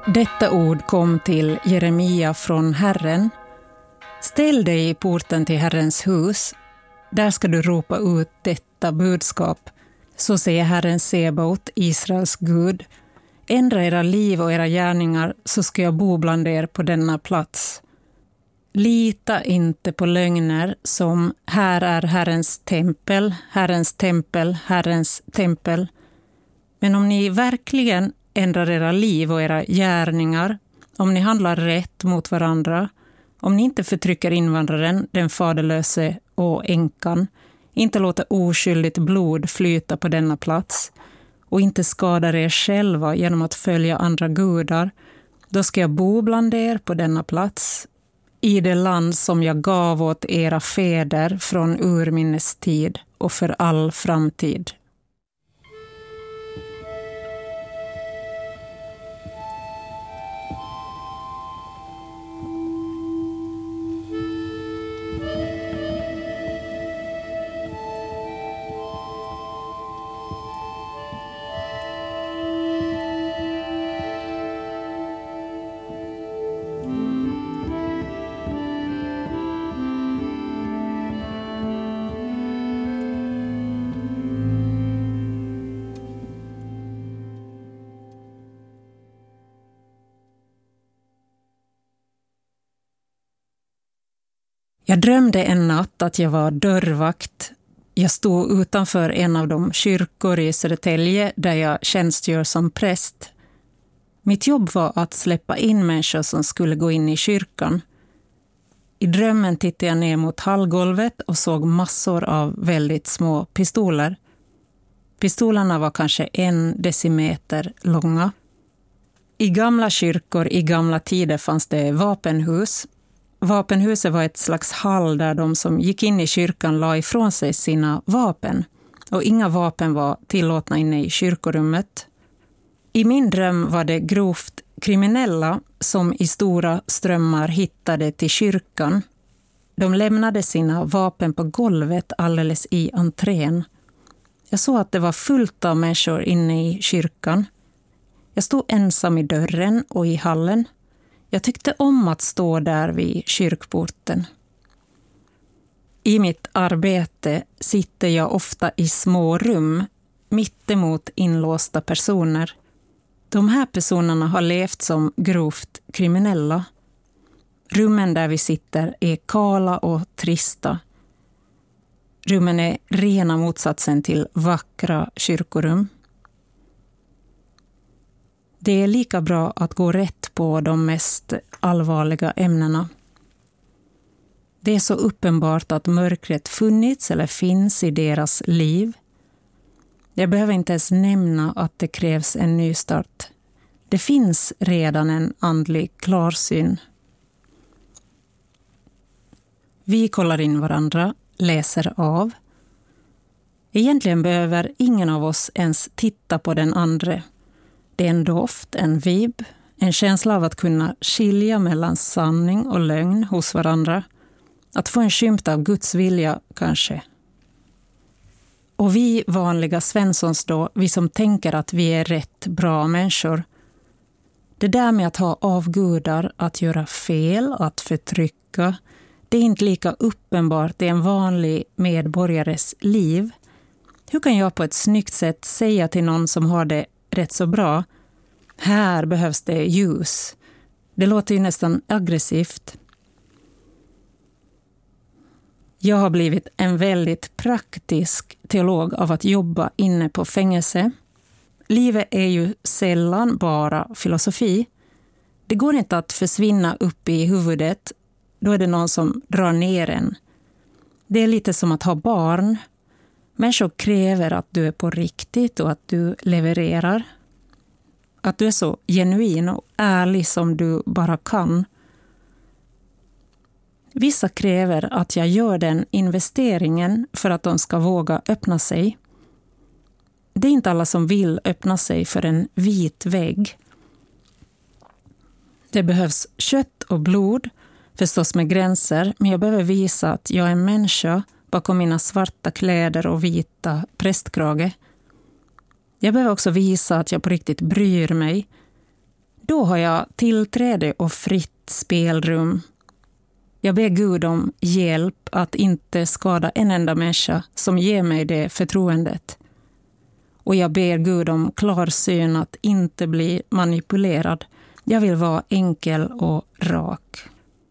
Detta ord kom till Jeremia från Herren. Ställ dig i porten till Herrens hus. Där ska du ropa ut detta budskap. Så säger Herren Sebaot, Israels Gud. Ändra era liv och era gärningar, så ska jag bo bland er på denna plats. Lita inte på lögner som här är Herrens tempel, Herrens tempel, Herrens tempel. Men om ni verkligen ändrar era liv och era gärningar, om ni handlar rätt mot varandra, om ni inte förtrycker invandraren, den faderlöse och änkan, inte låter oskyldigt blod flyta på denna plats och inte skadar er själva genom att följa andra gudar, då ska jag bo bland er på denna plats, i det land som jag gav åt era fäder från urminnes tid och för all framtid. Jag drömde en natt att jag var dörrvakt. Jag stod utanför en av de kyrkor i Södertälje där jag tjänstgör som präst. Mitt jobb var att släppa in människor som skulle gå in i kyrkan. I drömmen tittade jag ner mot hallgolvet och såg massor av väldigt små pistoler. Pistolerna var kanske 1 decimeter långa. I gamla kyrkor i gamla tider fanns det vapenhus. Vapenhuset var ett slags hall där de som gick in i kyrkan la ifrån sig sina vapen. Och inga vapen var tillåtna inne i kyrkorummet. I min dröm var det grovt kriminella som i stora strömmar hittade till kyrkan. De lämnade sina vapen på golvet alldeles i entrén. Jag såg att det var fullt av människor inne i kyrkan. Jag stod ensam i dörren och i hallen. Jag tyckte om att stå där vid kyrkporten. I mitt arbete sitter jag ofta i små rum, mittemot inlåsta personer. De här personerna har levt som grovt kriminella. Rummen där vi sitter är kala och trista. Rummen är rena motsatsen till vackra kyrkorum. Det är lika bra att gå rätt på de mest allvarliga ämnena. Det är så uppenbart att mörkret funnits eller finns i deras liv. Jag behöver inte ens nämna att det krävs en ny start. Det finns redan en andlig klarsyn. Vi kollar in varandra, läser av. Egentligen behöver ingen av oss ens titta på den andra. Det är en doft, en vibb, en känsla av att kunna skilja mellan sanning och lögn hos varandra. Att få en skymt av Guds vilja kanske. Och vi vanliga Svenssons då, vi som tänker att vi är rätt bra människor. Det där med att ha avgudar, att göra fel, att förtrycka, det är inte lika uppenbart i en vanlig medborgares liv. Hur kan jag på ett snyggt sätt säga till någon som har det rätt så bra: här behövs det ljus? Det låter ju nästan aggressivt. Jag har blivit en väldigt praktisk teolog av att jobba inne på fängelse. Livet är ju sällan bara filosofi. Det går inte att försvinna upp i huvudet. Då är det någon som drar ner en. Det är lite som att ha barn. Människor kräver att du är på riktigt och att du levererar. Att du är så genuin och ärlig som du bara kan. Vissa kräver att jag gör den investeringen för att de ska våga öppna sig. Det är inte alla som vill öppna sig för en vit vägg. Det behövs kött och blod, förstås med gränser, men jag behöver visa att jag är en människa bakom mina svarta kläder och vita prästkrage. Jag behöver också visa att jag på riktigt bryr mig. Då har jag tillträde och fritt spelrum. Jag ber Gud om hjälp att inte skada en enda människa som ger mig det förtroendet. Och jag ber Gud om klarsyn att inte bli manipulerad. Jag vill vara enkel och rak.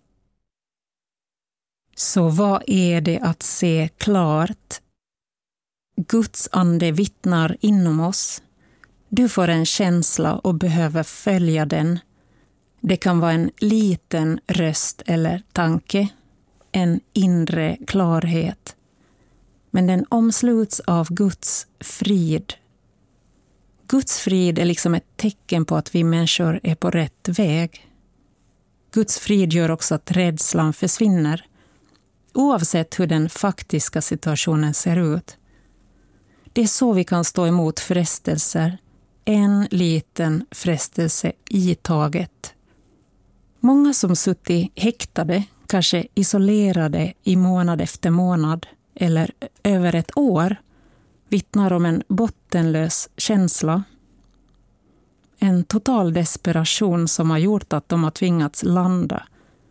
Så vad är det att se klart? Guds ande vittnar inom oss. Du får en känsla och behöver följa den. Det kan vara en liten röst eller tanke, en inre klarhet. Men den omsluts av Guds frid. Guds frid är liksom ett tecken på att vi människor är på rätt väg. Guds frid gör också att rädslan försvinner, oavsett hur den faktiska situationen ser ut. Det är så vi kan stå emot frestelser, en liten frestelse i taget. Många som suttit häktade, kanske isolerade i månad efter månad eller över ett år, vittnar om en bottenlös känsla. En total desperation som har gjort att de har tvingats landa.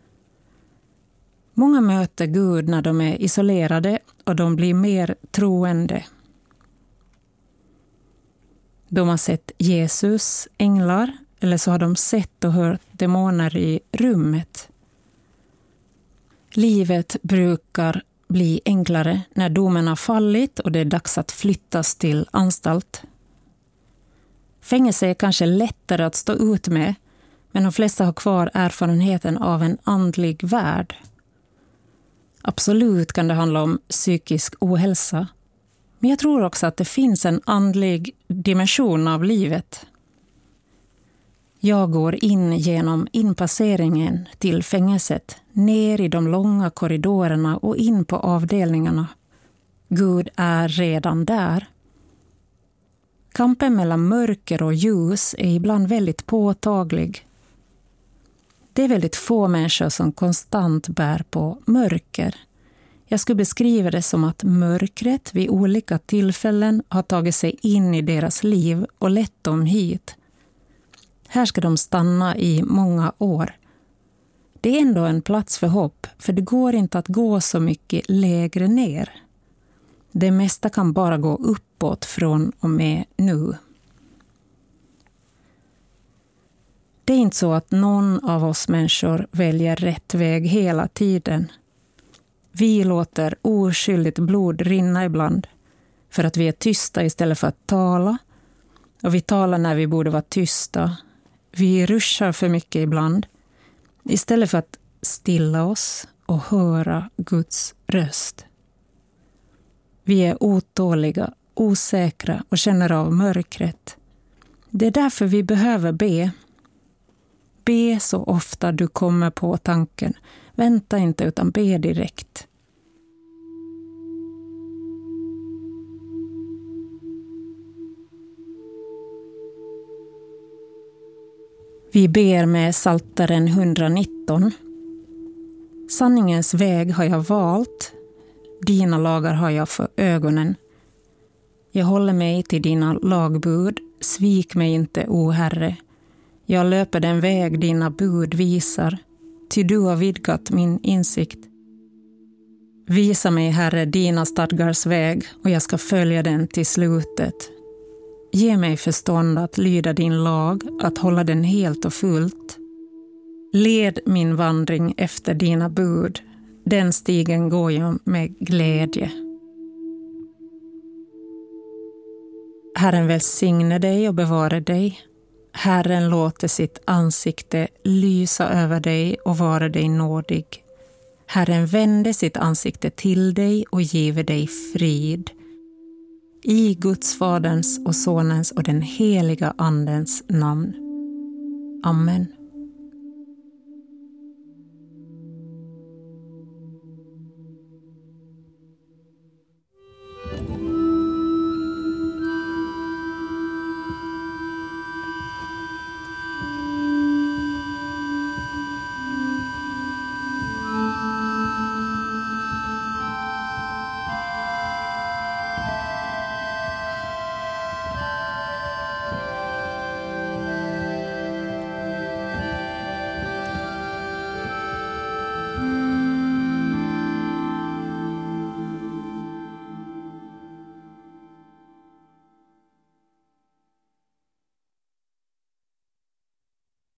Många möter Gud när de är isolerade och de blir mer troende. De har sett Jesus, änglar, eller så har de sett och hört demoner i rummet. Livet brukar bli enklare när domen har fallit och det är dags att flyttas till anstalt. Fängelse är kanske lättare att stå ut med, men de flesta har kvar erfarenheten av en andlig värld. Absolut kan det handla om psykisk ohälsa, men jag tror också att det finns en andlig dimension av livet. Jag går in genom inpasseringen till fängelset, ner i de långa korridorerna och in på avdelningarna. Gud är redan där. Kampen mellan mörker och ljus är ibland väldigt påtaglig. Det är väldigt få människor som konstant bär på mörker. Jag skulle beskriva det som att mörkret vid olika tillfällen har tagit sig in i deras liv och lett dem hit. Här ska de stanna i många år. Det är ändå en plats för hopp, för det går inte att gå så mycket lägre ner. Det mesta kan bara gå uppåt från och med nu. Det är inte så att någon av oss människor väljer rätt väg hela tiden. Vi låter oskyldigt blod rinna ibland för att vi är tysta istället för att tala. Och vi talar när vi borde vara tysta. Vi ruschar för mycket ibland istället för att stilla oss och höra Guds röst. Vi är otåliga, osäkra och känner av mörkret. Det är därför vi behöver be. Be så ofta du kommer på tanken. Vänta inte utan be direkt. Vi ber med Psaltaren 119. Sanningens väg har jag valt. Dina lagar har jag för ögonen. Jag håller mig till dina lagbud. Svik mig inte, o Herre. Jag löper den väg dina bud visar. Ty du har vidgat min insikt. Visa mig, Herre, dina stadgars väg och jag ska följa den till slutet. Ge mig förstånd att lyda din lag, att hålla den helt och fullt. Led min vandring efter dina bud. Den stigen går jag med glädje. Herren välsigne dig och bevara dig. Herren låter sitt ansikte lysa över dig och vara dig nådig. Herren vände sitt ansikte till dig och giver dig frid. I Guds Faderns och Sonens och den heliga Andens namn. Amen.